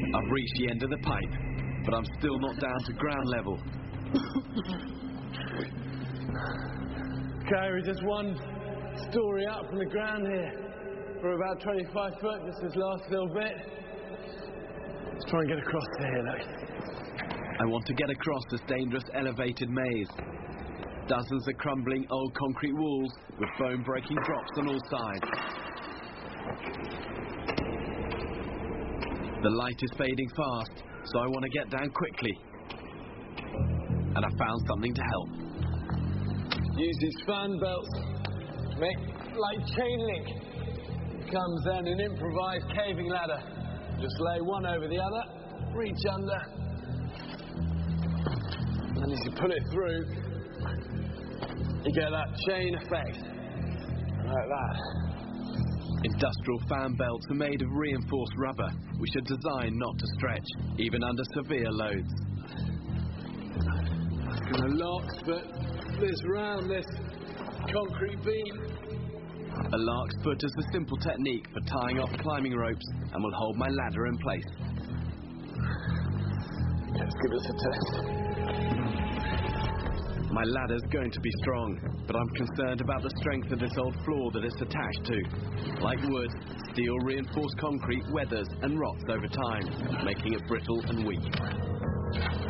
I've reached the end of the pipe, but I'm still not down to ground level. Okay, we're just one story up from the ground here. We're about 25 foot, just this last little bit. Let's try and get across to here, look. I want to get across this dangerous elevated maze. Dozens of crumbling old concrete walls with bone-breaking drops on all sides. The light is fading fast, so I want to get down quickly. And I found something to help. Use these fan belts, make like chain link. Comes then an improvised caving ladder. Just lay one over the other, reach under, and as you pull it through, you get that chain effect, like that. Industrial fan belts are made of reinforced rubber, which are designed not to stretch, even under severe loads. It's going to lock, but this round, this concrete beam. A lark's foot is a simple technique for tying off climbing ropes and will hold my ladder in place. Let's give this a test. My ladder's going to be strong, but I'm concerned about the strength of this old floor that it's attached to. Like wood, steel reinforced concrete weathers and rots over time, making it brittle and weak.